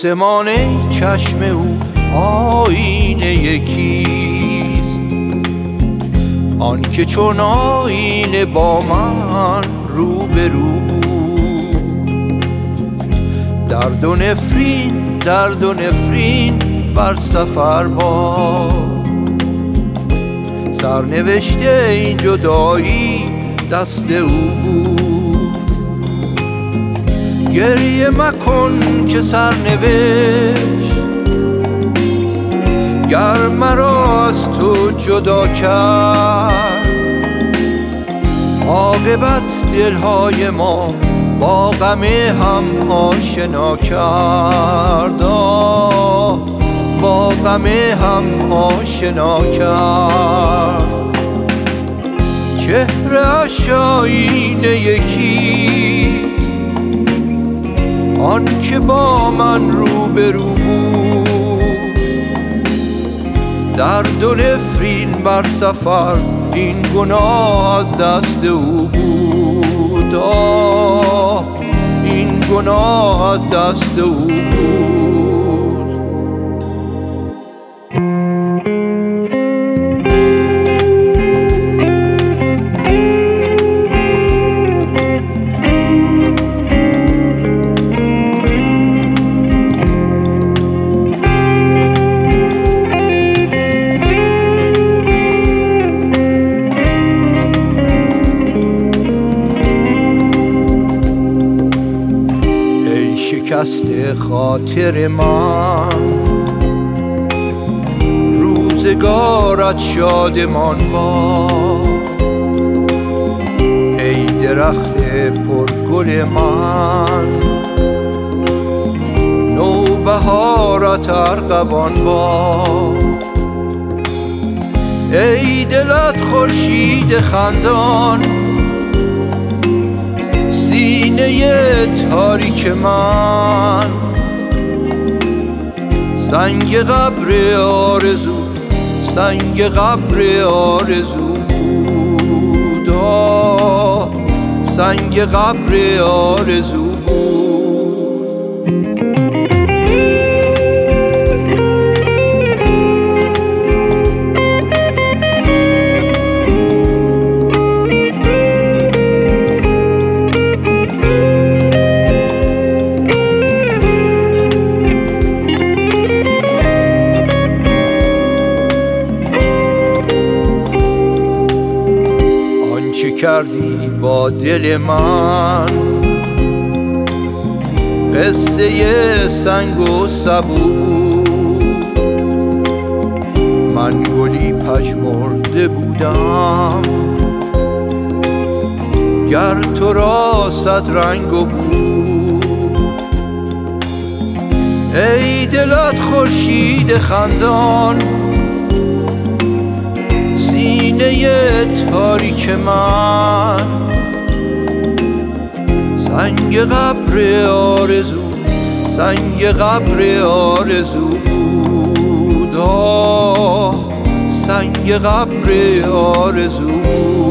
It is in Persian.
آسمان چشم او آینه یکیست، آن که چون آینه با من روبرو. درد و نفرین بر سفر با سرنوشته این جدایی دست او بود. گریه مکن که سرنوشت گر مرا از تو جدا کرد، عاقبت دلهای ما با غم هم آشنا کرد، با غم هم آشنا کرد. چهره اش آینه یکی، آن که با من روبرو بود. درد و نفرین بر سفر این گناه از دست او بود، این گناه از دست او بود. شکست خاطر من روزگارت شادمان باد، ای درخت پرگل من نوبهارت ارغوان باد. ای دلت خورشید خندان سینه تاریک من، سنگ قبر آرزو بود، سنگ قبر آرزو بود. کردی با دل من قصه سنگ و سبو، من گلی پژمرده بودم گر تو را صد رنگ و بو. ای دلت خورشید خندان سینه تاریک من، سنگ قبر آرزو بود، سنگ قبر آرزو بود.